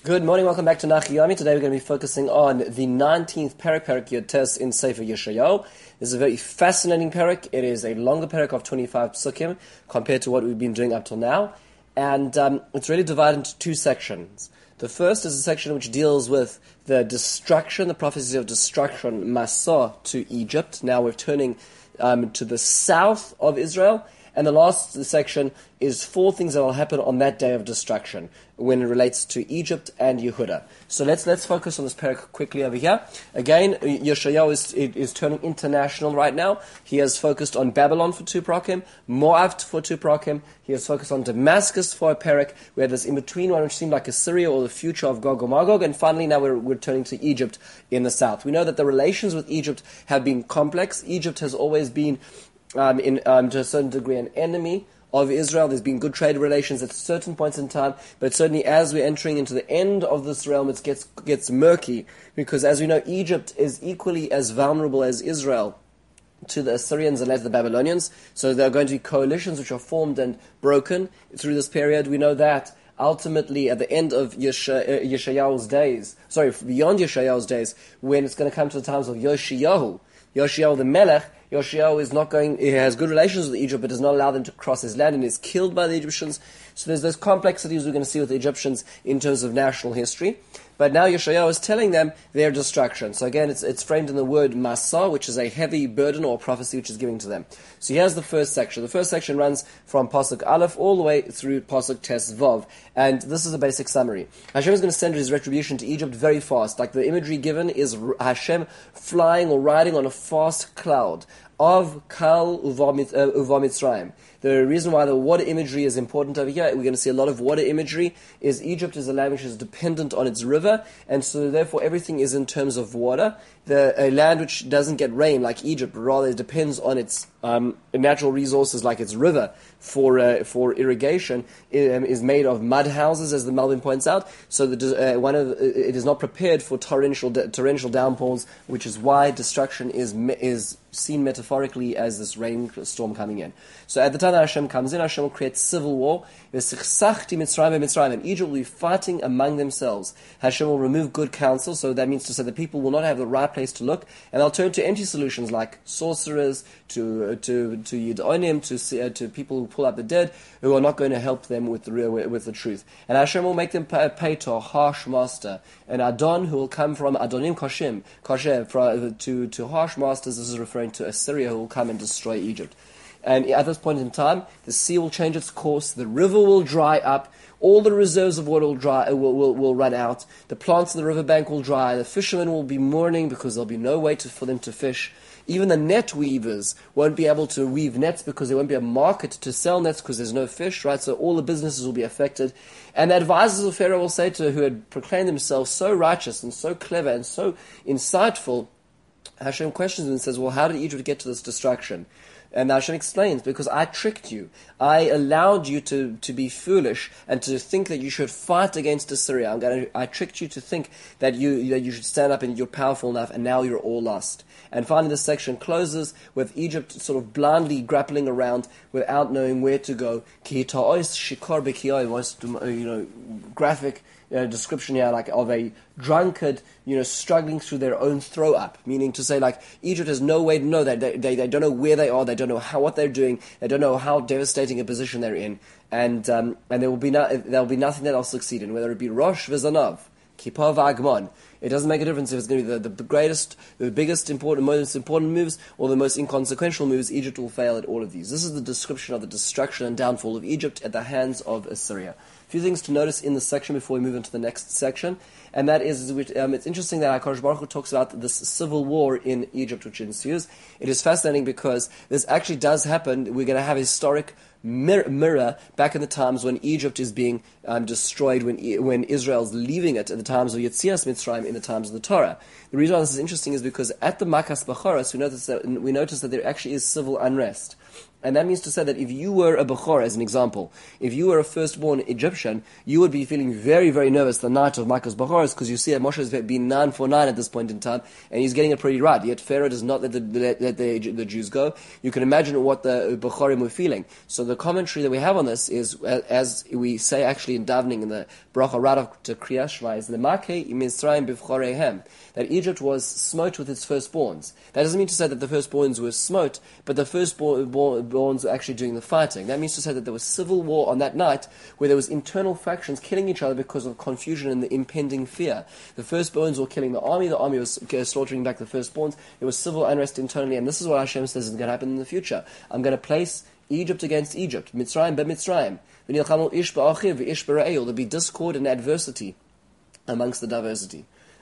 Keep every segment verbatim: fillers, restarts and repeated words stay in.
Good morning, welcome back to Nachiyami. Today we're going to be focusing on the nineteenth parak, parak Yud Tes in Sefer Yeshayahu. This is a very fascinating parak. It is a longer parak of twenty-five psukim compared to what we've been doing up till now. And um, it's really divided into two sections. The first is a section which deals with the destruction, the prophecy of destruction, Masah, to Egypt. Now we're turning um, to the south of Israel. And the last section is four things that will happen on that day of destruction when it relates to Egypt and Yehuda. So let's let's focus on this parak quickly over here. Again, Yeshayahu is, is turning international right now. He has focused on Babylon for two parakim, Moab for two parakim. He has focused on Damascus for a parak, where there's in-between one which seemed like Assyria or the future of Gog and Magog. And finally now we're, we're turning to Egypt in the south. We know that the relations with Egypt have been complex. Egypt has always been Um, in um, to a certain degree an enemy of Israel. There's been good trade relations at certain points in time, but certainly as we're entering into the end of this realm, it gets gets murky, because as we know, Egypt is equally as vulnerable as Israel to the Assyrians and later the Babylonians. So there are going to be coalitions which are formed and broken through this period. We know that ultimately at the end of Yesha, uh, Yeshayahu's days, sorry, beyond Yeshayahu's days, when it's going to come to the times of Yoshiyahu, Yoshiyahu the Melech, Yoshiyahu is not going, he has good relations with Egypt, but does not allow them to cross his land and is killed by the Egyptians. So there's those complexities we're going to see with the Egyptians in terms of national history. But now Yeshayahu is telling them their destruction. So again, it's it's framed in the word Masah, which is a heavy burden or prophecy which is giving to them. So here's the first section. The first section runs from Pasuk Aleph all the way through Pasuk Tes Vav. And this is a basic summary. Hashem is going to send his retribution to Egypt very fast. Like the imagery given is Hashem flying or riding on a fast cloud of Kal Uva Mitzrayim. The reason why the water imagery is important over here, we're going to see a lot of water imagery, is Egypt is a land which is dependent on its river, and so therefore everything is in terms of water. The, a land which doesn't get rain like Egypt, but rather it depends on its um, natural resources like its river for uh, for irrigation, um, is made of mud houses, as the Melvin points out. So the, uh, one of the, it is not prepared for torrential torrential downpours, which is why destruction is is seen metaphorically as this rainstorm coming in. So at the time that Hashem comes in, Hashem will create civil war. And Egypt will be fighting among themselves. Hashem will remove good counsel, so that means to say that people will not have the right place to look, and they'll turn to empty solutions like sorcerers, to uh, to to Yidonim, to uh, to people who pull up the dead, who are not going to help them with the real, with the truth. And Hashem will make them pay, pay to a harsh master, an Adon who will come from Adonim Koshim, Kosher, to to harsh masters. This is referring to Assyria, who will come and destroy Egypt. And at this point in time, the sea will change its course, the river will dry up, all the reserves of water will dry will, will, will run out, the plants in the riverbank will dry, the fishermen will be mourning because there'll be no way to, for them to fish. Even the net weavers won't be able to weave nets because there won't be a market to sell nets because there's no fish, right? So all the businesses will be affected. And the advisors of Pharaoh will say to her, who had proclaimed themselves so righteous and so clever and so insightful, Hashem questions them and says, well, how did Egypt get to this destruction? And Hashem explains, because I tricked you. I allowed you to, to be foolish and to think that you should fight against Assyria. I'm gonna, I tricked you to think that you that you should stand up and you're powerful enough, and now you're all lost. And finally, this section closes with Egypt sort of blindly grappling around without knowing where to go. Ki ta'os shikar b'kiyai, most, you know, graphic Uh, description here, like of a drunkard, you know, struggling through their own throw up. Meaning to say, like, Egypt has no way to know that they, they they don't know where they are, they don't know how what they're doing, they don't know how devastating a position they're in, and um, and there will be no, there will be nothing that will succeed in, whether it be Rosh V'Zanav, Kippur V'Agmon. It doesn't make a difference if it's going to be the, the, the greatest, the biggest, important, most important moves, or the most inconsequential moves. Egypt will fail at all of these. This is the description of the destruction and downfall of Egypt at the hands of Assyria. A few things to notice in this section before we move into the next section, and that is, um, it's interesting that HaKadosh Baruch Hu talks about this civil war in Egypt which ensues. It is fascinating because this actually does happen. We're going to have a historic mirror, mirror back in the times when Egypt is being um, destroyed, when when Israel's leaving it, at the times of Yetzias Mitzrayim, in the times of the Torah. The reason why this is interesting is because at the Makas Bachoros, we notice that we notice that there actually is civil unrest. And that means to say that if you were a Bechor, as an example, if you were a firstborn Egyptian, you would be feeling very, very nervous the night of Michael's Bechor, because you see that Moshe has been nine for nine at this point in time, and he's getting it pretty right. Yet Pharaoh does not let the, let, let the, the Jews go. You can imagine what the Bechorim were feeling. So the commentary that we have on this is, as we say actually in davening in the bracha right after Kriyas Shema, is Lemake Mitzrayim B'Choreihem, that Egypt was smote with its firstborns. That doesn't mean to say that the firstborns were smote, but the firstborns were actually doing the fighting. That means to say that there was civil war on that night, where there was internal factions killing each other because of confusion and the impending fear. The firstborns were killing the army, the army was slaughtering back the firstborns. There was civil unrest internally, and this is what Hashem says is going to happen in the future. I'm going to place Egypt against Egypt, Mitzrayim be-Mitzrayim. There'll be discord and adversity amongst the diversity.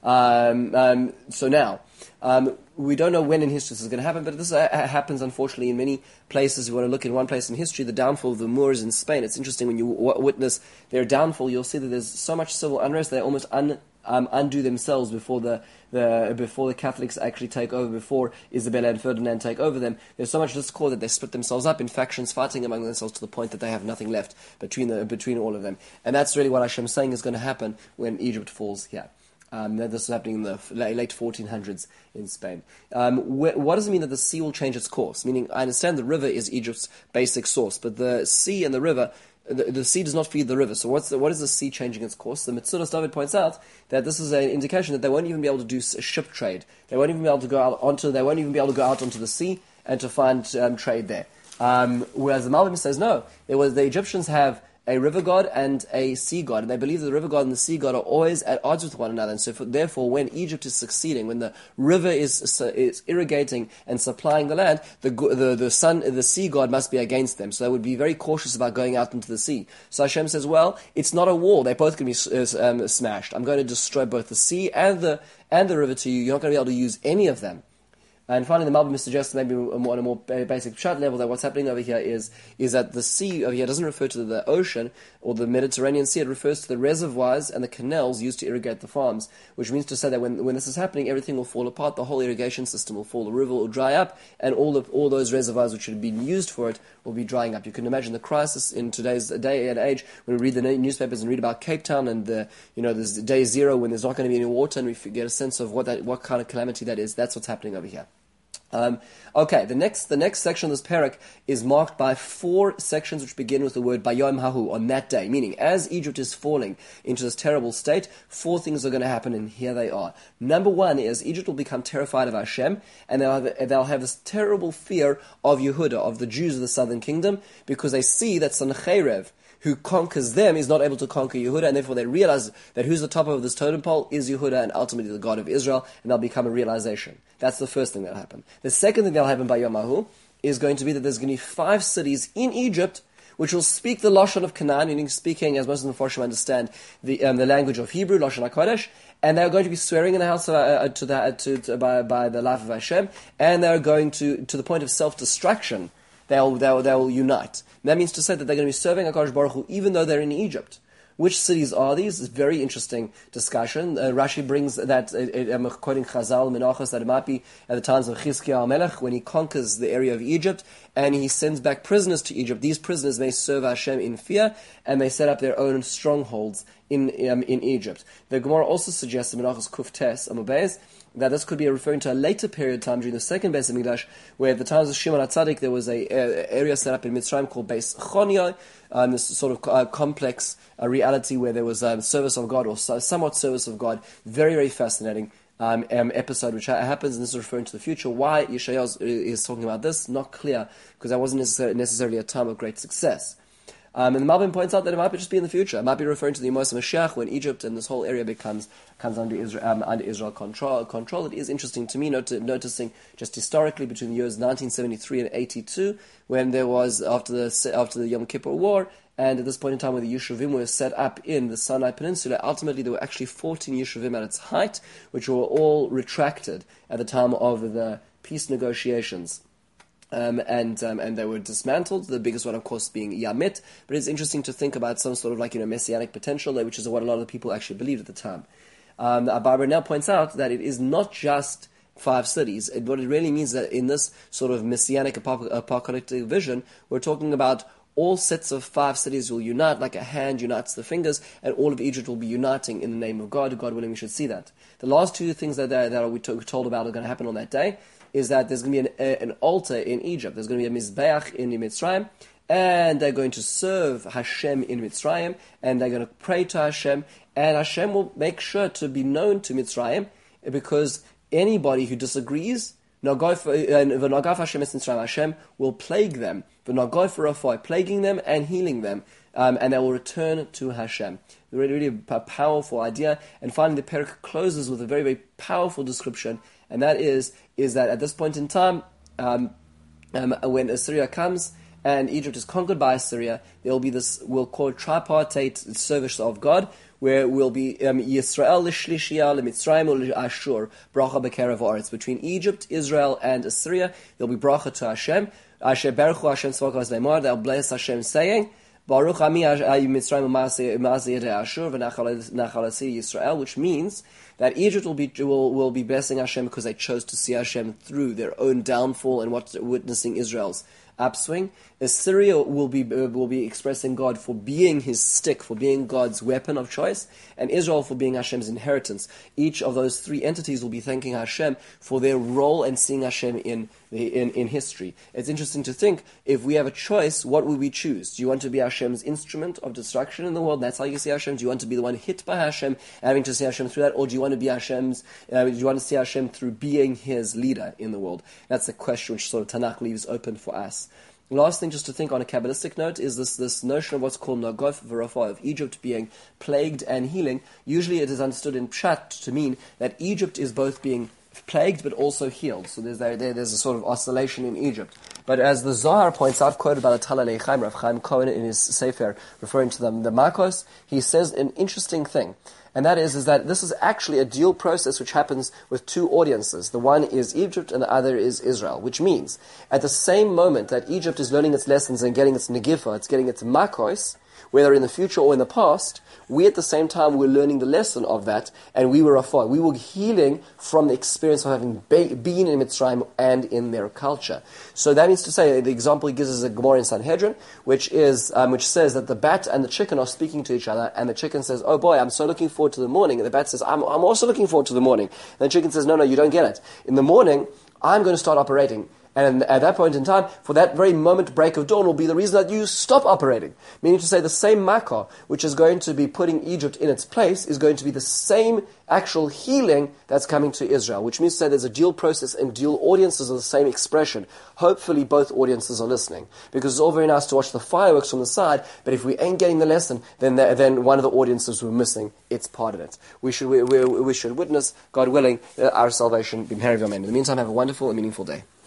Um, um, so now, um, we don't know when in history this is going to happen, but this uh, happens, unfortunately, in many places. You want to look in one place in history, the downfall of the Moors in Spain. It's interesting when you w- witness their downfall, you'll see that there's so much civil unrest, they almost un- um, undo themselves before the, the before the Catholics actually take over, before Isabella and Ferdinand take over them. There's so much discord that they split themselves up in factions, fighting among themselves to the point that they have nothing left between the, between all of them. And that's really what Hashem's saying is going to happen when Egypt falls here. Um, this is happening in the late fourteen hundreds in Spain. Um, wh- what does it mean that the sea will change its course? Meaning, I understand the river is Egypt's basic source, but the sea and the river, the, the sea does not feed the river. So what's the, what is the sea changing its course? The Metzudas David points out that this is an indication that they won't even be able to do ship trade. They won't even be able to go out onto. They won't even be able to go out onto the sea and to find um, trade there. Um, whereas the Malbim says no. There was the Egyptians have a river god and a sea god, and they believe that the river god and the sea god are always at odds with one another. And so, for, therefore, when Egypt is succeeding, when the river is is irrigating and supplying the land, the the the sun, the sea god must be against them. So they would be very cautious about going out into the sea. So Hashem says, "Well, it's not a war; they're both going to be um, smashed. I'm going to destroy both the sea and the and the river to you. You're not going to be able to use any of them." And finally, the Malbim suggests maybe on a more basic pshat level that what's happening over here is is that the sea over here doesn't refer to the ocean or the Mediterranean Sea. It refers to the reservoirs and the canals used to irrigate the farms, which means to say that when when this is happening, everything will fall apart. The whole irrigation system will fall. The river will dry up, and all of all those reservoirs which had been used for it will be drying up. You can imagine the crisis in today's day and age when we read the newspapers and read about Cape Town and the you know there's day zero when there's not going to be any water, and we get a sense of what that what kind of calamity that is. That's what's happening over here. Um, okay, the next the next section of this parak is marked by four sections which begin with the word Bayom Hahu, on that day. Meaning, as Egypt is falling into this terrible state, four things are going to happen, and here they are. Number one is Egypt will become terrified of Hashem, and they'll have, they'll have this terrible fear of Yehuda, of the Jews of the southern kingdom, because they see that Sancherev, who conquers them, is not able to conquer Yehuda, and therefore they realize that who's the top of this totem pole is Yehuda, and ultimately the God of Israel, and that'll become a realization. That's the first thing that'll happen. The second thing that'll happen by Yom Hahu is going to be that there's going to be five cities in Egypt which will speak the Lashon of Canaan, meaning speaking, as most of the Mepharshim understand, the um, the language of Hebrew, Lashon HaKodesh, and they're going to be swearing in the house of, uh, to the, uh, to, to, by, by the life of Hashem, and they're going to, to the point of self-destruction, they'll, they'll, they'll unite. And that means to say that they're going to be serving HaKadosh Baruch Hu even though they're in Egypt. Which cities are these? It's a very interesting discussion. Uh, Rashi brings that, uh, I'm quoting Chazal, Menachos, that it might be at the times of Chizkiah HaMelech, when he conquers the area of Egypt, and he sends back prisoners to Egypt. These prisoners may serve Hashem in fear, and they set up their own strongholds in um, in Egypt. The Gemara also suggests, in Menachos Kuf Tes Amud Beis, that this could be referring to a later period of time during the second Beis HaMikdash, where at the times of Shimon HaTzadik there was a, a area set up in Mitzrayim called Beis Choniyah, um, this sort of uh, complex uh, reality where there was um, service of God, or so, somewhat service of God. Very, very fascinating um, um, episode which ha- happens, and this is referring to the future. Why Yeshayahu is, is talking about this, not clear, because that wasn't necessarily, necessarily a time of great success. Um, and the Malbim points out that it might just be in the future. It might be referring to the Yemos Mashiach, when Egypt and this whole area becomes comes under Israel, um, under Israel control. Control. It is interesting to me not noticing just historically between the years nineteen seventy-three and eighty-two, when there was after the after the Yom Kippur War, and at this point in time when the Yeshuvim were set up in the Sinai Peninsula, ultimately there were actually fourteen Yeshuvim at its height, which were all retracted at the time of the peace negotiations. Um, and um, and they were dismantled, the biggest one, of course, being Yamit. But it's interesting to think about some sort of like, you know, messianic potential there, which is what a lot of people actually believed at the time. Um, Barbara now points out that it is not just five cities. And what it really means is that in this sort of messianic apocalyptic vision, we're talking about all sets of five cities will unite like a hand unites the fingers, and all of Egypt will be uniting in the name of God. God willing, we should see that. The last two things that, that, that we told about are going to happen on that day is that there's going to be an, a, an altar in Egypt. There's going to be a Mizbeach in Mitzrayim, and they're going to serve Hashem in Mitzrayim, and they're going to pray to Hashem, and Hashem will make sure to be known to Mitzrayim, because anybody who disagrees, Hashem will plague them, plaguing them and healing them, um, and they will return to Hashem. Really, really a powerful idea. And finally, the parak closes with a very, very powerful description, and that is, is that at this point in time, um, um, when Assyria comes, and Egypt is conquered by Assyria, there will be this, we'll call it tripartite service of God, where we'll be um, Yisrael l'shlishiyah l'mitzrayim l'ashur bracha b'kerev haaretz. Between Egypt, Israel, and Assyria, there'll be bracha to Hashem. Asher baruchu Hashem tzvakos le'mar. They'll bless Hashem, saying, Baruch Ami Mitzrayim u'ma'aseh Ashur v'nachal Yisrael, which means that Egypt will be will, will be blessing Hashem because they chose to see Hashem through their own downfall and what witnessing Israel's upswing. Assyria will be uh, will be expressing God for being his stick, for being God's weapon of choice, and Israel for being Hashem's inheritance. Each of those three entities will be thanking Hashem for their role and seeing Hashem in in in history. It's interesting to think, if we have a choice, what would we choose? Do you want to be Hashem's instrument of destruction in the world? That's how you see Hashem. Do you want to be the one hit by Hashem, having to see Hashem through that, or do you want to be Hashem's? Uh, do you want to see Hashem through being His leader in the world? That's a question which sort of Tanakh leaves open for us. Last thing, just to think on a Kabbalistic note, is this, this notion of what's called Nagof V'Rafa, of Egypt being plagued and healing. Usually it is understood in Pshat to mean that Egypt is both being plagued but also healed. So there's there, there's a sort of oscillation in Egypt. But as the Zohar points out, quoted by the Talmidei Chaim, Rav Chaim Cohen in his Sefer, referring to them, the Makos, he says an interesting thing. And that is, is that this is actually a dual process which happens with two audiences. The one is Egypt and the other is Israel, which means at the same moment that Egypt is learning its lessons and getting its negifa, it's getting its makos, whether in the future or in the past, we at the same time were learning the lesson of that, and we were afar. We were healing from the experience of having be- been in Mitzrayim and in their culture. So that means to say, the example he gives is a Gemara in Sanhedrin, which is um, which says that the bat and the chicken are speaking to each other, and the chicken says, "Oh boy, I'm so looking forward to the morning," and the bat says, "I'm, I'm also looking forward to the morning." And the chicken says, "No, no, you don't get it. In the morning, I'm going to start operating." And at that point in time, for that very moment, break of dawn will be the reason that you stop operating. Meaning to say the same Makkah, which is going to be putting Egypt in its place, is going to be the same actual healing that's coming to Israel. Which means to say there's a dual process and dual audiences of the same expression. Hopefully both audiences are listening. Because it's all very nice to watch the fireworks from the side, but if we ain't getting the lesson, then the, then one of the audiences we're missing, it's part of it. We should we, we, we should witness, God willing, our salvation. In the meantime, have a wonderful and meaningful day.